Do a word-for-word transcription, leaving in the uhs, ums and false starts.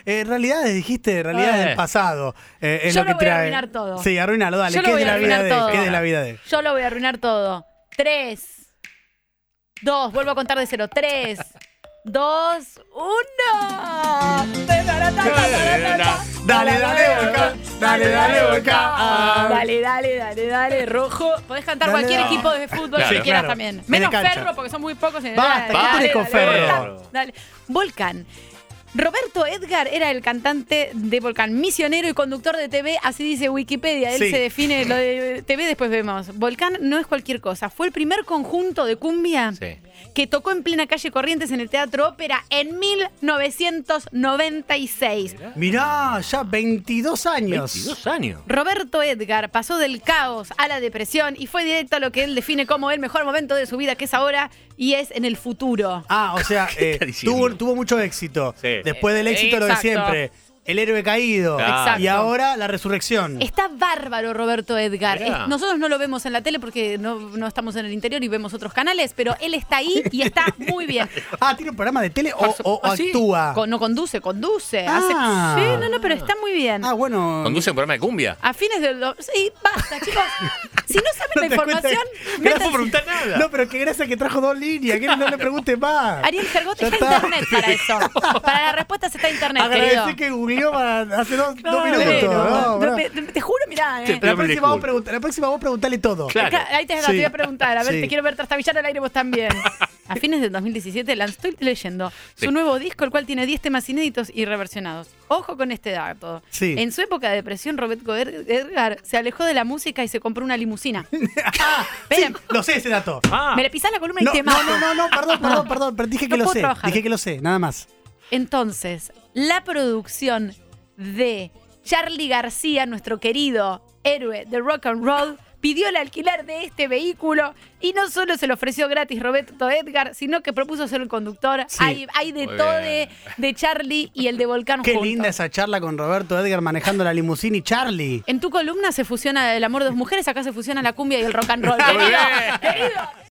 Eh, realidades, dijiste, realidades Eh. del pasado. Eh, es Yo lo que lo voy a trae. arruinar todo. Sí, arruinalo, dale. Yo ¿Qué lo es de voy a la vida arruinar de? todo. ¿Qué es de la vida de? Yo lo voy a arruinar todo. Tres, dos, vuelvo a contar de cero. Tres, dos, uno. Dale, dale, Volcán. Dale, dale, Volcán. Dale, dale, dale, dale, rojo. Podés cantar Dale, cualquier dale. equipo de fútbol Claro. que Sí, quieras claro. también. En Menos la cancha. Ferro, porque son muy pocos. Basta, Dale, ¿qué tenés con dale, Ferro? Volcán, dale. Volcán. Roberto Edgar era el cantante de Volcán, misionero y conductor de T V, así dice Wikipedia. Él Sí. se define lo de T V, después vemos. Volcán no es cualquier cosa. Fue el primer conjunto de cumbia Sí. que tocó en plena calle Corrientes en el Teatro Ópera en mil novecientos noventa y seis. Mirá, ya veintidós años. veintidós años. Roberto Edgar pasó del caos a la depresión y fue directo a lo que él define como el mejor momento de su vida, que es ahora y es en el futuro. Ah, o sea, eh, está diciendo? tuvo, tuvo mucho éxito. Sí. Después del éxito, lo de Exacto. siempre. El héroe caído. Exacto. Y ahora la resurrección. Está bárbaro Roberto Edgar. Mirá. Es- nosotros no lo vemos en la tele porque no, no estamos en el interior y vemos otros canales, pero él está ahí y está muy bien. Ah, ¿tiene un programa de tele o, Por su- o ah, sí. actúa? Con- no conduce, conduce. Ah. Hace- sí, no, no, pero está muy bien. Ah, bueno. ¿Conduce un programa de cumbia? A fines del... do- Sí, basta, chicos. Si no saben ¿No la te das cuenta? información, Gracias No puedo métanse- preguntar nada. No, pero qué gracia que trajo dos líneas. Que no le pregunte más. Ariel Gergot Ya está está. internet para eso. Para las respuestas está internet, querido. Agradecí que googleó para hace dos, dos Claro, minutos. No, no, bro. te, te juro, mirá, Sí, eh. la, Dame próxima vos disculpa. pregunta- la próxima vos preguntale todo. Claro. Acá- Ahí te, te Sí. voy a preguntar, a ver, Sí. te quiero ver trastabillar al aire vos también. A fines del dos mil diecisiete lanzó, estoy leyendo, su Sí. nuevo disco, el cual tiene diez temas inéditos y reversionados. Ojo con este dato. Sí. En su época de depresión, Roberto Ed- Edgar se alejó de la música y se compró una limusina. Ah, sí, Ven. lo sé ese dato. Ah. Me le pisás la columna y No, te no, mato. no, no, no, perdón, perdón, perdón, pero dije que No lo puedo sé. trabajar. Dije que lo sé, nada más. Entonces, la producción de Charly García, nuestro querido héroe de rock and roll, pidió el alquiler de este vehículo y no solo se lo ofreció gratis Roberto Edgar, sino que propuso ser el conductor. Sí. Hay, hay de Muy todo de, bien. de Charly y el de Volcán Qué juntos. linda esa charla con Roberto Edgar manejando la limusina y Charlie. En tu columna se fusiona el amor de dos mujeres, acá se fusiona la cumbia y el rock and roll. Muy Querido, bien. querido.